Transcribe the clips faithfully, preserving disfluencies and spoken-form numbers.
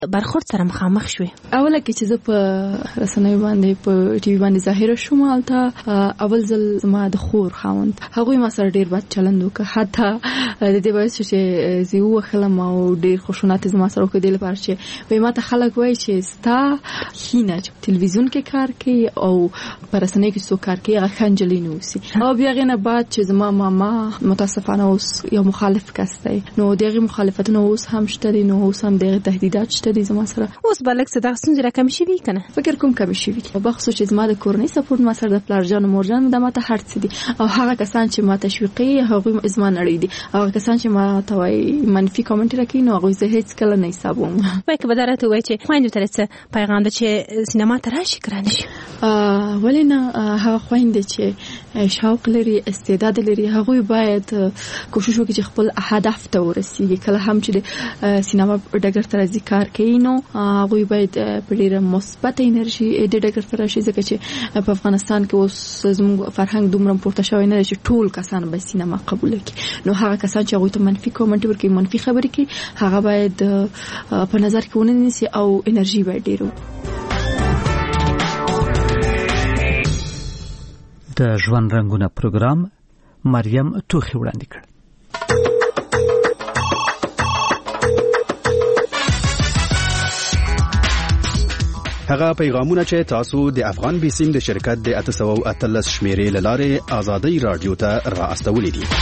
برخورد سره مخامخ شوې؟ اوله کې چې زه په رسنیو باندې په ټي وي باندې ظاهره شوم، هلته اول ځل زما د خور خاوند هغوی ما سره ډېر بد چلند وکړ، حتی د دې باعث چې زه ووښلم او ډېر خشونت زما سره وکړ، دې لپاره چې وایي ما ته خلک وایي چې ستا ښینه چې تلویزیون کې کار کوي او په رسنیو کې څوک کار کوي هغه ښه نجلۍ نه اوسي. او بیا هغې نه بعد چې زما ماما متاسفانه اوس یو مخالف کس دی، نو د هغې مخالفتونه اوس هم شته دي، نو اوس هم د هغې تهدیدات شته دي زما سره. اوس به لږ څه دغه ستونزې راکمې شوي که نه؟ فکر کوم کمې شوي دي، بخصوص چې زما د کورنۍ سپورټ ما سره د پلارجان او مورجان دا ما ته هر څه دي، او هغه کسان چې ما تشویقوي هغوی زما نړۍ دي، هغه کسان چې ما ته وایي منفي کامنټ راکوي نو هغوی زه هېڅکله نه حسابوم. وایي که به دا راته ووایي چې خویندو ته څه پیغام ده چې سینما ته راشي که رانه شي؟ ولې نه، هغه خویندې چې شوق لري، استعداد لري، هغوی باید کوشش وکړي چې خپل هدف ته ورسیږي. کله هم چې د سینما ډګر ته راځي کار کوي نو هغوی باید په ډېره مثبت انرژي د ډګر ته راشي، ځکه چې په افغانستان کې اوس زموږ فرهنګ دومره پورته شوی نه دی چې ټول کسان به سینما قبول کړي، نو هغه کسان چې هغوی ته منفي کومنټ ورکوي، منفي خبرې کوي، هغه باید په نظر کې ونه نیسي او انرژي باید ډېره د ژوند رنګونه پروګرام مریم توخی وړاندې کړ. هغه پیغامونه چې تاسو د افغان بیسیم د شرکت د اته سوه او اتلس شمیرې له لارې آزادۍ رادیو ته را استولې دي.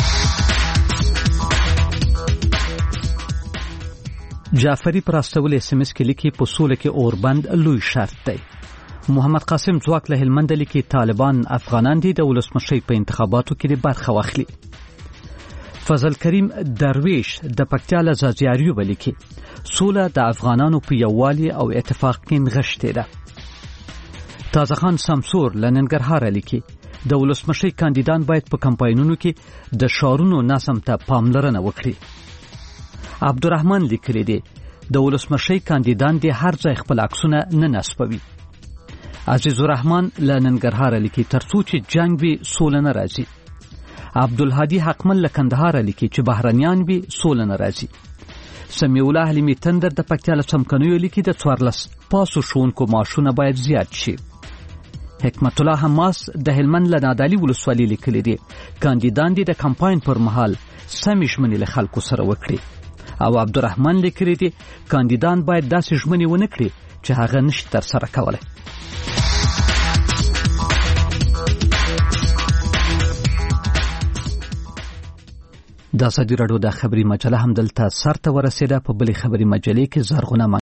جعفری پر استول اس ام اس کې لیکي په سوله کې اوربند لوی شرط دی. محمد قاسم ځواک له هلمند لیکي طالبان افغانان دي د ولسمشۍ په انتخاباتو کې برخه واخلي. فضل کریم درویش د پکتیا له زازیاریو ولیکي سوله د افغانانو په یووالي او اتفاق کې نغښتې ده. تازه خان سمسور له ننګرهار لیکي د ولسمشۍ کاندیدان باید په کمپاینونو کې د شارونو نظم ته پاملرنه وکړي. عبدالرحمن لیکلی دی د ولسمشۍ کاندیدان د هر ځای خپل عکسونه نه نصبوي. عزیز الرحمن له ننګرهار لیکي ترڅو چې جنگ وي سوله نه راځي. عبدالهادي حقمل له کندهار لیکي چې بهرنیان وي سوله نه راځي. سمیع الله حلیمي تندر د پکتیا له څمکنیو لیکي د څوارلس پاسو ښوونکو معاشونه باید زیات شي. حکمت الله حماس د هلمند له نادعلي ولسوالۍ لیکلی دی کاندیدان دي د کمپاین پر مهال سمې ژمنې له خلکو سره وکړي. او عبدالرحمن لیکلی دی کاندیدان باید داسې ژمنې ونه کړي چې هغه نشي ترسره کولی. د ازادي راډیو د خبري مجله هم دلته سر ته ورسېده. په بلې خبري مجلې کې زرغونه